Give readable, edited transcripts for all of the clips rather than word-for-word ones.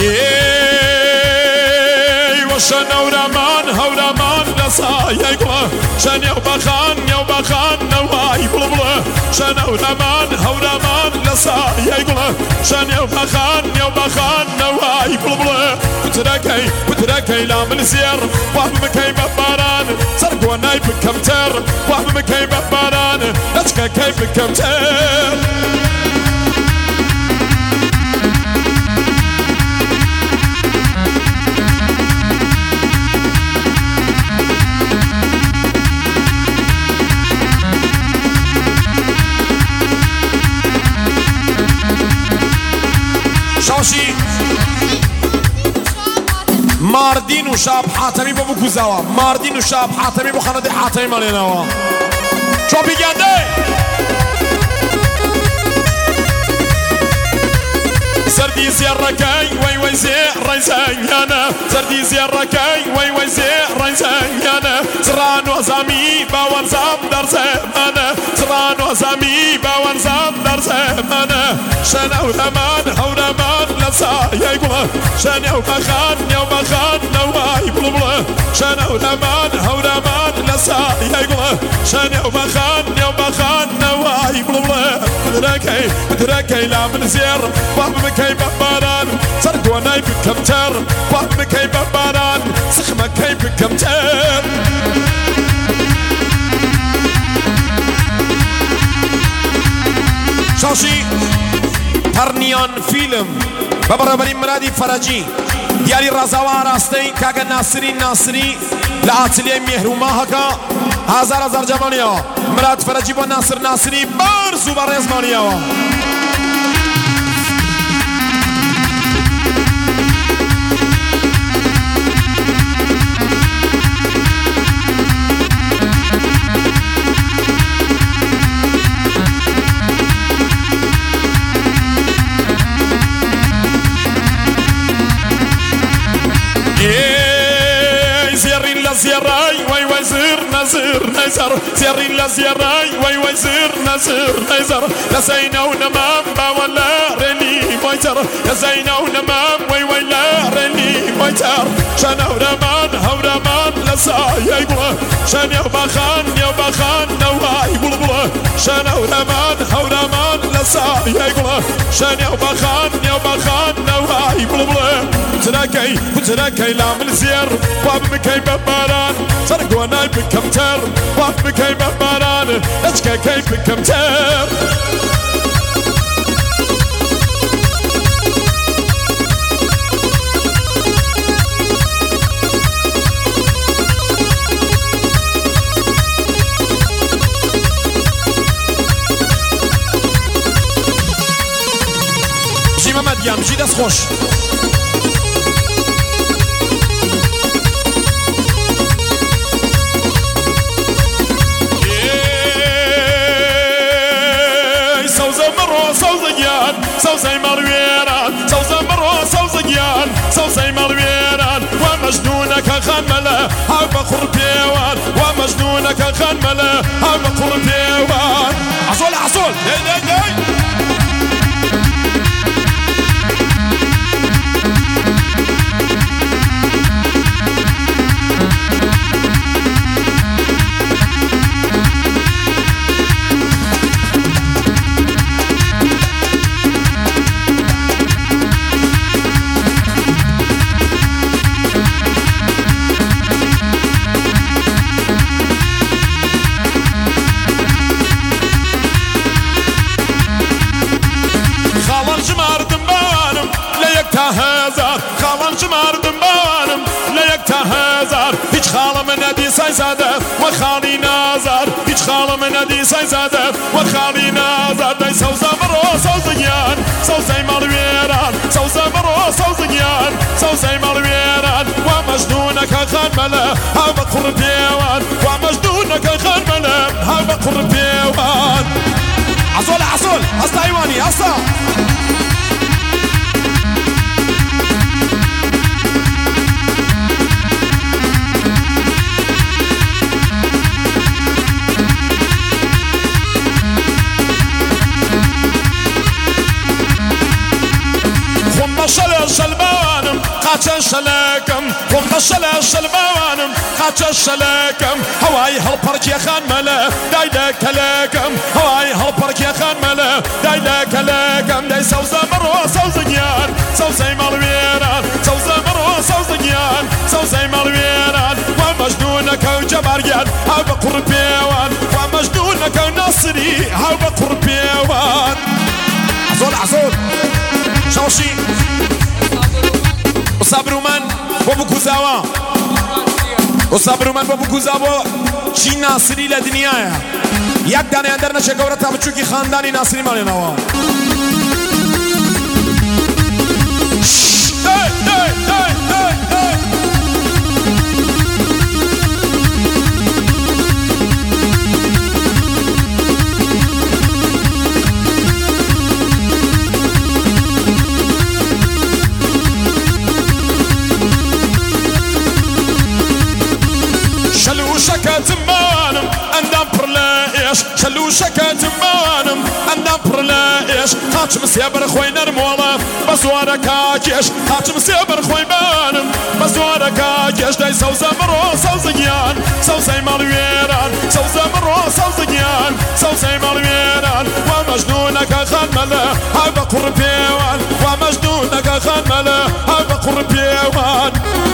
وشن هورمان لصايق شن يوبخان نواي بلبل شن هورمان لصايق شن يوبخان نواي بلبل بتركي لا من زير وهم مكي بباران سرقوا نايب كمتر وهم مكي بباران اتكا كيف كمتر شاشي ماردين وشاب حاتمي بابو كوزاوا ماردين وشاب حاتمي بو خاندي حاتمي ماليناوا شو بيجاندي سردي زياركاي وي زير زيانا سردي زياركاي وي زير زيانا زران وزامي باوان زام در زمانه زران وزامي باوان زام در زمانه شنا هورمان لسا يقول شنا وبخان نواي بلبل شنا هورمان لسا يقول شنا وبخان نواي بلبل بدركي لا من زير وهم مكي بباران سرقوا نايب كمتر وهم مكي بباران سخمة كيف كمتر شاشي ترنيان فيلم ببرابري مرادي فرجي ديالي رازاوان راستي كاكا ناصري لعاتلي مهروما هكا هزار جماليا مراد فرجي بو ناصري برزو برز ماليا زيراي وي زير نزر زيرين لا زيراي وي زير نزر لا زينا ونمام ولا ريلي مويتر لا زينا ونمام وي لا ريلي مويتر شان هورمان لا سايق شان يوبخان نواي بلبل شان هورمان لا سايق شان يوبخان نواي بلبل بتركي لا من زير واب مكي بباران سرقوا نايب كمتر واب مكي بباران اتكا كيف كمتر بجي محمد يام بجي دست خوش سوزي مرويران سوزي زيان سوزي مرويران ومجنونك خمله هاو بخور بيوان ومجنونك خمله هاو بخور بيوان عصول هي خالم شماردم بانم ليك تهزار هيج خالم ندي سايزاده وخالي نازار هيج خالم ندي سايزاده وخالي نازار داي سوزا برو سوزيان سوزي مالويران سوزا برو سوزيان سوزي مالويران ومجنونك خانمله هاو بقر بيوان ومجنونك خانمله هاو بقر بيوان عصول هستا ايواني هستا شل شلبانم قاچە شەلەکەم وەمە شەلە شەلبانم قاچە شەلەکەم هەوای هەڵپەڕکێخان مەلە دای لە کەلەکەم هەوای هەڵپەڕکێخان مەلە دای لە کەلەکەم دەی سەوزە مەڕۆ سەوزگیان سەوزەی مەڵوێران سەوزە مەڕۆ سەوزگیان سەوزەی مەڵوێران وا مەجنونەکە و جەبارگیان هاو بە قوڕ پێوان وا مەجنونەکە و ناسری هاو بە قوڕ پێوان عزۆل عزۆل شەوشی وسابرومان بۆ بکوزاوە وسابرومان بۆ بکوزاوە چی ناسری لە دنیاە یەک دانەیان دەرنەچێ گەورە تا بچووکی خاندانی ناسری ماڵێنەوە شلوشەکەتمانم ئەندام پڕ لە ئێش شلوشەکەتمانم ئەندام پڕ لە ئێش قاچم سێبەر خۆی نەرمۆڵە بە زۆرەکە کێش قاچم سێبەر خۆی بانم بە زۆرەکە کێش دەی سەوزە مەڕۆ سەوزگیان سەوزەی مەڵوێران سەوزە مەڕۆ سەوزگیان سەوزەی مەڵوێران وا مەجنونەکە خان مەلە هاو بە قوڕ پێوان وا مەجنونەکە خان مەلە هاو بە قوڕ پێوان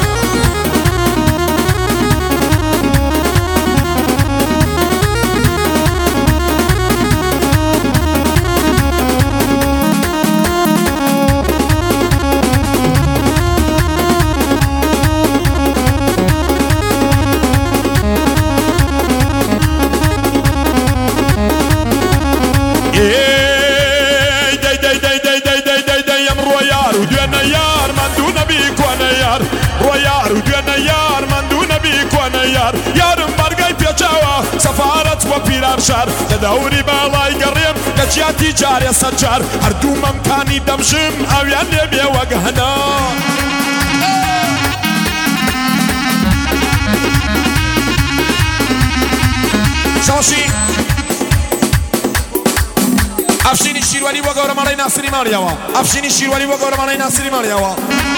یارم بەرگای پێچاوە سەفارەت وە پیرانشار لە دەوری باڵای گەڕێم لە جیاتی جارێ سەرجار هەردوو مەمکانی دەمژم ئەویان لێ بێ وەگەهنا شەوشی ئەفشینی شیروانی بۆ گەورەمەڵەی ناسری ماڵیەوە ئەفشینی شیروانی بۆ گەورەمەڵەی ناسری ماڵیەوە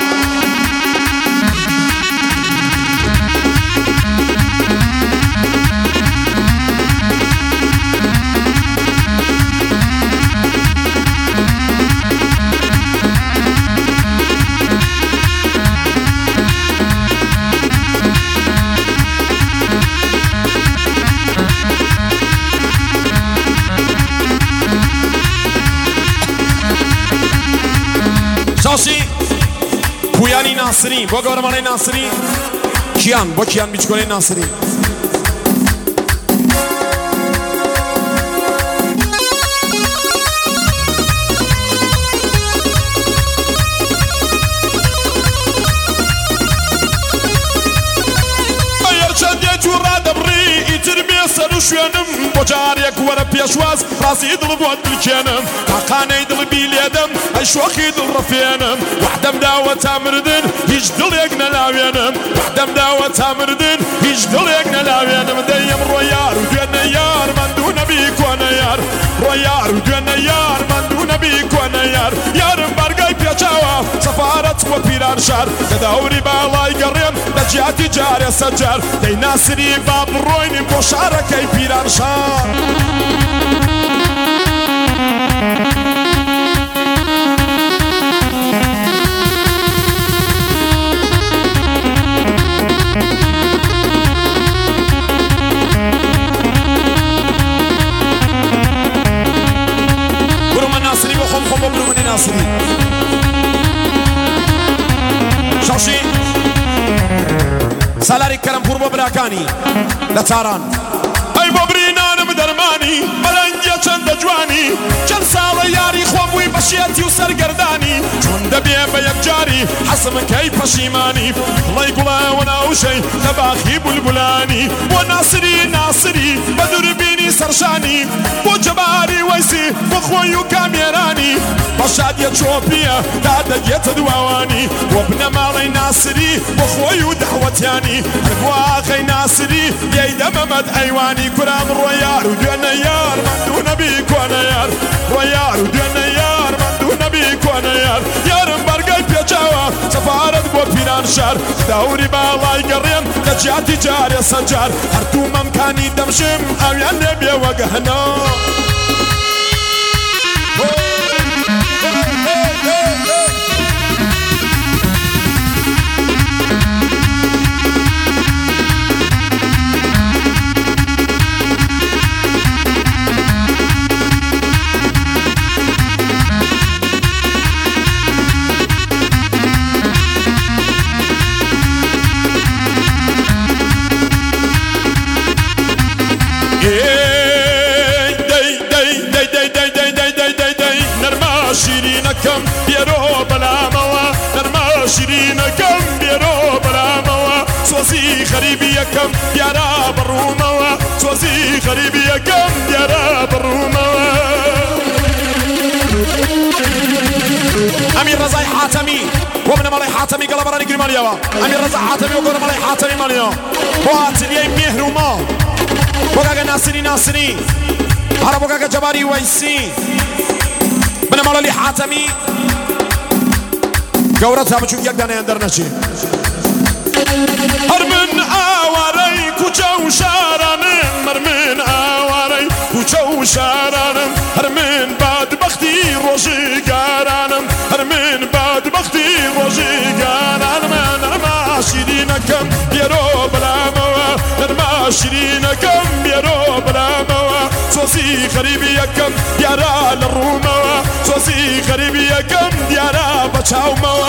شاشی پویانی ناصری بۆ گەورەمەڵەی ناسری کیان بۆ کیان بیچکۆلەی ناسری سەر و شوێنم بۆ جارێک وەرە پێشواز ڕاستی دڵ بۆت بکێنم تاقانەی دڵ بیلێدەم ئەی شۆخی دڵ ڕەفێنم وحدەم داوە تا مردن هیچ دڵێک نەلاوێنم وحدەم داوە تا مردن هیچ دڵێک نەلاوێنم دەیم ڕۆیار و دوێنە یار مەندوو نەبی کۆنە یار ڕۆیار و دوێنە یار مەندوو نەبی کۆنە یار یارم بەرگای پێچاوە سەفارەت وە پیرانشار لە دەوری باڵای گەڕێم لە جیاتی جارێ سەرجار دەی ناسری با بڕۆینیم بۆ شارەکەی پیرانشار برومە ناسری بۆ خۆم بۆ برومەنی ناسری شەوشی سالاری کەرەمپوور بۆ براکانی لە چاران ئەی بۆ برینانم دەرمانی بەلەنگیە چەندە جوانی چەند ساڵە یاری خۆم بووی بەشێتی و سەرگەردانی چۆن دەبێ بە یەکجاری حەسم کەی پەشیمانی بڵی گوڵاوە ناوشەی لە باخی بولبولانی بۆ ناسری ناسری بە دووربینی سەرشانی بۆ جەباری وەیسی بۆ خۆی و کامێرانی بە شادیە چۆپیە تا دەگێتە دواوانی بۆ بنە ماڵەی ناسری بۆ خۆی و داوەتیانی هەر بۆ ئاغەی ناسری لێی دەمەمەد ئەیوانی کورام ڕۆیار و دوێنە یار مەندوو نەبی کۆنە یار ڕۆیار و دوێنە یار مەندوو نەبی کۆنە یار یارم بەرگای بەیان شار داوری باڵای گەڕێم لە جیاتی جارێ سەنجار هەردوو مەمکانی دەمشم ئەویان لێبێ وەگەهنە شیرینەکەم بێرۆ بەلامەوە نەرمە شیرینەکەم بێرۆ بەلامەوە سۆزی غەریبیەکەم دیارە بڕوومەوە سۆزی غەریبیەکەم دیارە بڕوومەوە ئەمیر ڕەزای حاتەمی بۆ منە مەڵی حاتەمی گەڵە بەڕانی گرمانیەوە ئەمیر ڕەزا حاتەمی و گۆرە مەڵی حاتەمی مەڵیەوە بۆ هاتریەی مێهر و ماڵ بۆ کاکە ناسری ناسری هەرە بۆ کاکە جەباری وەیسی من ماڵی حاتەمی گەورە تا بچوو یەک دانەیان دەرنەچێ هەر من ئاوارەی کوچە و شارانم هەر من ئاوارەی کوچە و شارانم هەر من بادبەختی ڕۆژگارانم هەر من بادبەختی ڕۆژگارانم نەرما شیرینەکەم بێرۆ بەلامەوە نەرما شیرینەکەم بێرۆ بەلامەوە سۆزی غەریبیەکەم دیارە لە ڕوومەوە سۆزی غەریبیەکەم دیارە بە چاومەوە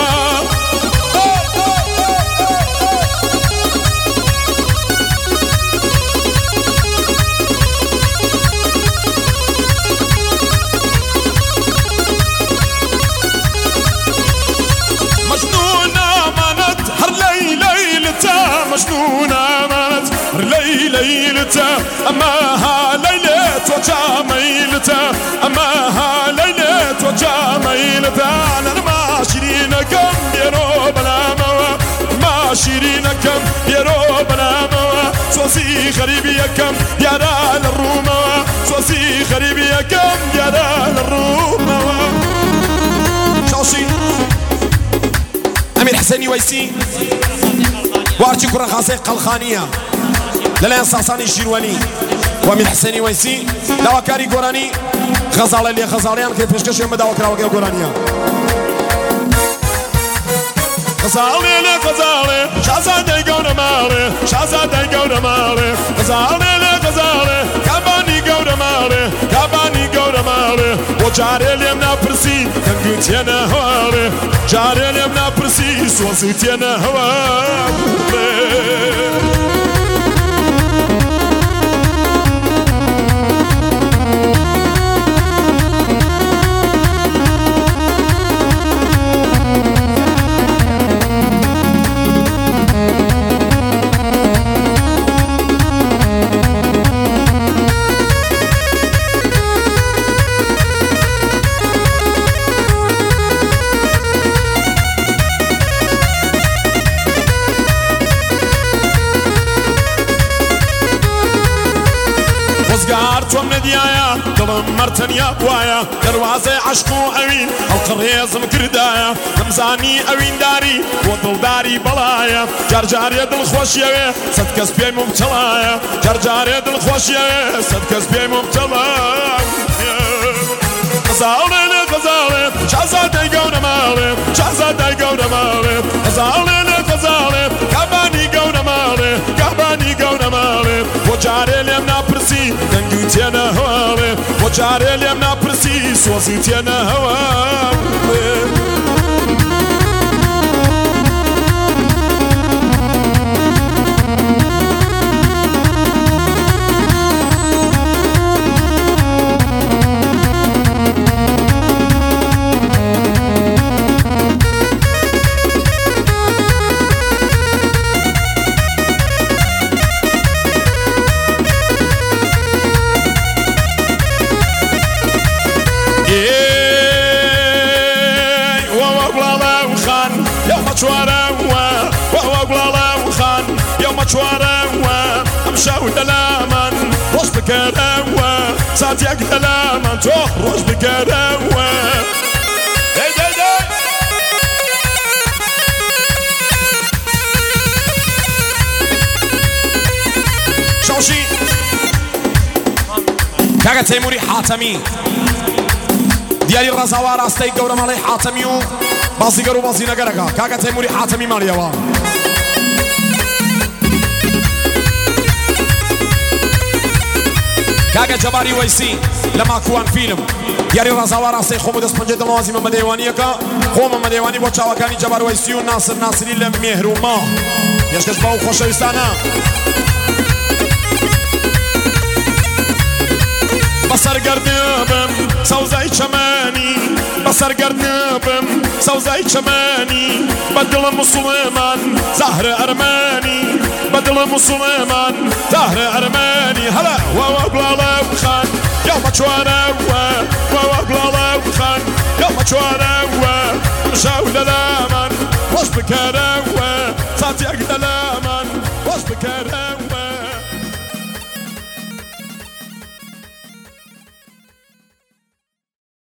مەجنون ئامانەت هەر لەیلەیلتە مەجنون ئامانەت هەر لەیلەیلتە ئەمەها لەیلێ تۆ جامەیلتە ئەمەها لەیلێ تۆ جامەیلتە نەرما شیرینەکەم بێرۆ بەلامەوە ما شیرینەکەم بێرۆ بەلامەوە سۆزی غەریبیەکەم دیارە لە ڕوومەوە سۆزی غەریبیەکەم دیارە لە ڕوومەوە شاوشی ئەمیر حسێنی وەیسی وارچی کوڕە خاسەی قەڵخانیە لەلایەن ساسانی ژیروەنی و ئەمیر حسێنی وەیسی داواکاری گۆرانی غەزاڵە لێ غەزاڵیان کە پێشکەشیان بە داواکراوەکەی گۆرانیە غەزاڵێ لێ غەزاڵێ شازادەی گەورە ماڵێ شازادەی گەورە ماڵێ غەزاڵێ لێ غەزاڵێ کابانی گەورە ماڵێ کابانی گەورە ماڵێ بۆ جارێ لێم ناپرسی دەنگ و تێنە هەواڵێ جارێ لێم ناپرسی سۆز و تێنە هەواڵێ تۆم نەدیایە دڵم مەرتەنیا وایە دەروازەی عەشق و ئەوین هەڵقڕێزم کردایە نەمزانی ئەوینداری بۆ دڵداری بەڵایە جارجارێ دڵخۆشیەوێ سەد کەس پێی مبتەڵایە جارجارێ دڵخۆشیەوێ سەد کەس پێی مبتەڵایە غەزاڵێ لێ غەزاڵێ شازادەی گەورە ماڵێ شازادەی گەورە ماڵێ غەزاڵێ لێ غەزاڵێ کابانی گەورە ماڵێ کابانی گەورە ماڵێ بۆ جارێ لێم ناپرسی دەنگ و تێنە هەواڵێ بۆ جارێ لێم ناپرسی سۆزی تێنە هەواڵێ چوارەوە ئەم شەو دەلامان ڕۆژ بکەرەوە ساتێک دەلامان تۆ ڕۆژ بکەرەوە تيموري حاتمي دياري الرزاوار استي قورة مالي حاتمي و بازي قرو بازي نقرقا كاكا تيموري حاتمي ماليوا كاكا جباري ويسي لما كوان فيلم دياري الرزاوار استي خومو دست پنجه دلوازي من مديواني كا خوم مديواني بو چاوكاني جبار ويسي و ناصر ناصري لمهر وما يشكش باو خوشوستانا بسر گردنبم سوزای چمانی بسر گردنبم سوزای چمانی بدل مسلمان زهر ارمانی بدل مسلمان زهر ارمانی هلا و بلالا خان يوم شوانا و بلالا خان يوم شوانا مشاو دلامان وش بكرا ساتي اقدلامان وش بكرا